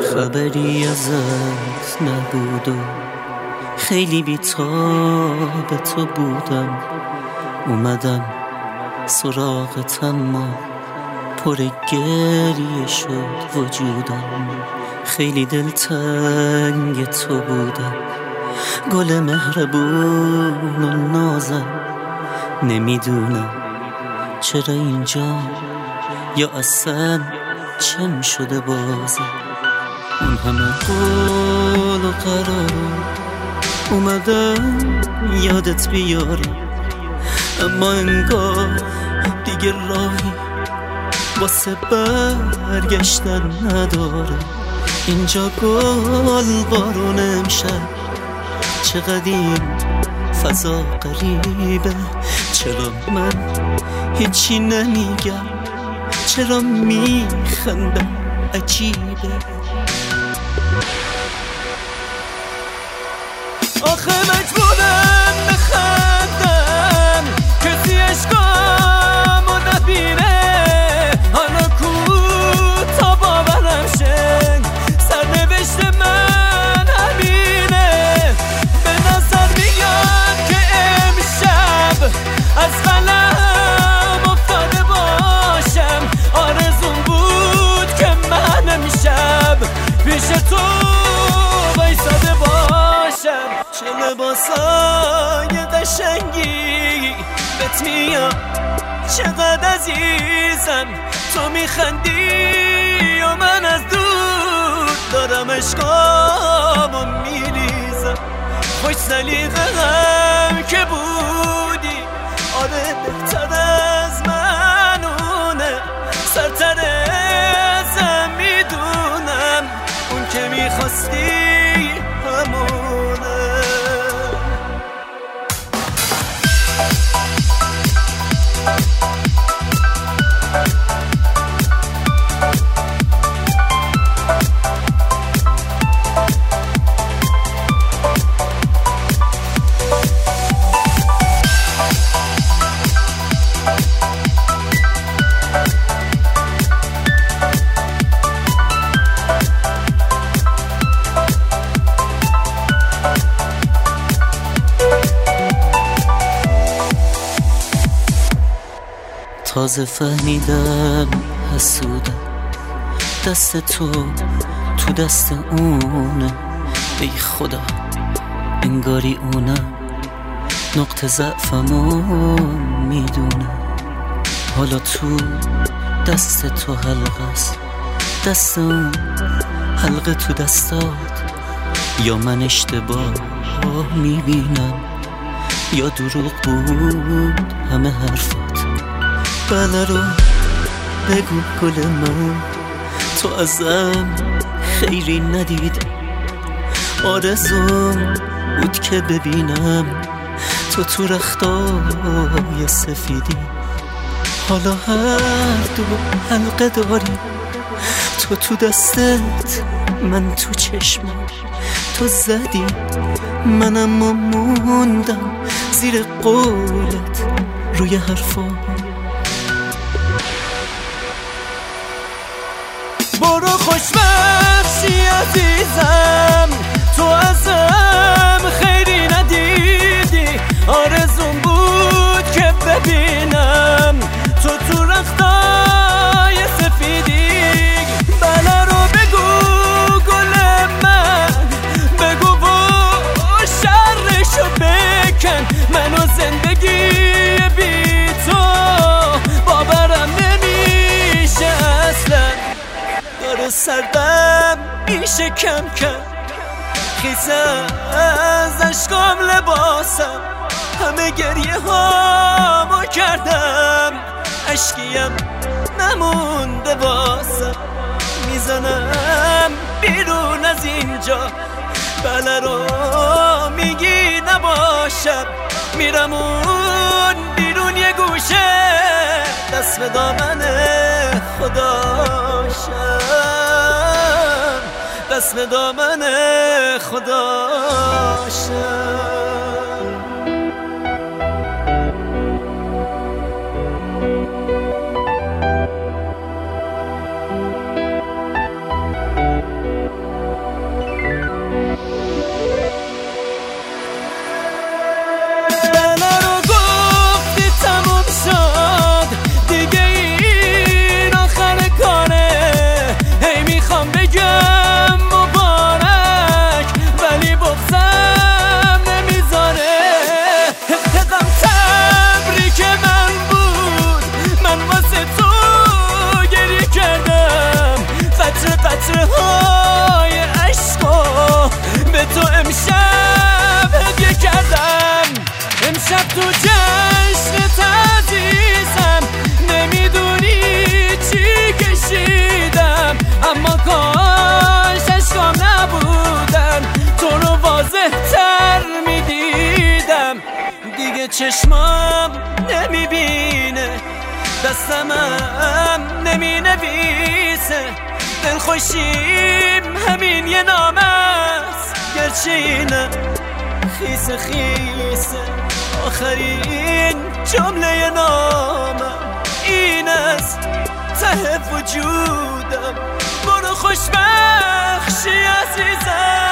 خبری ازت نبود و خیلی بی‌تاب تو بودم. اومدم سراغت اما پر گریه شد وجودم. خیلی دلتنگ تو بودم، گل مهربون و نازم. نمیدونم چرا اینجا یا اصلا چم شده بازم. اون همه قول و قرار اومدم یادت بیارم، اما انگار دیگه راهی واسه برگشتن نداره. اینجا گل بارون امشب، چقدر این فضا غریبه. چرا من هیچی نمیگم، چرا میخندم عجیبه. آخه مجبورم بخندم کسی عشقامو نبینه. حالا کو تا باورم شه سرنوشت من همینه. به نظر میاد که امشب از قلم افتاده باشم. آرزوم بود که من امشب پیش تو وایساده باشم. چه لباسای قشنگی بهت میاد، چقدر عزیزم تو میخندی و من از دور دارم عشقامو میریزم. خوش سلیقه هم که بودی، آره بهتر از منونه. سرتر ازم میدونم اون که میخواستی همونه. تازه فهمیدم حسودم، دست تو دست اونه. ای خدا انگاری اونم نقطه ضعفمو میدونه. حالا تو دست تو حلقه است، دست اون حلقه تو دستات. یا من اشتباه میبینم یا دروغ بود همه حرفات. بله رو بگو گل من، تو ازم خیری ندیدم. آرزوم بود که ببینم تو رختای سفیدی. حالا هر دو حلقه داری، تو دستت من تو چشمم. تو زدی منم موندم زیر قولت روی حرفا. برو خوشبخشی عزیزم، تو ازم خیری ندیدی. آرزوم بود که ببینم تو رختای سفیدی. بله رو بگو گل من، بگو و شرشو بکن. منو زندگی بی تو باورم نمیشه اصلا. داره سردم میشه کم کم، خیزم از عشقام لباسم. همه گریه هامو کردم، عشقیم نمونده واسم. میزنم بیرون از اینجا، بله رو میگی نباشم. میرم اون بیرون یه گوشه، دست به دامن خداشم، دست به دامن خداشم. شب تو جشن عزیزم نمیدونی چی کشیدم، اما کاش عشقام نبودن تو رو واضح تر میدیدم. دیگه چشمام نمیبینه، دستمم نمینویسه، دلخوشیم همین یه نام است، گرچه اینم خیسه خیسه. آخرین جمله نامم این است ته وجودم، برو خوشبخشی عزیزم.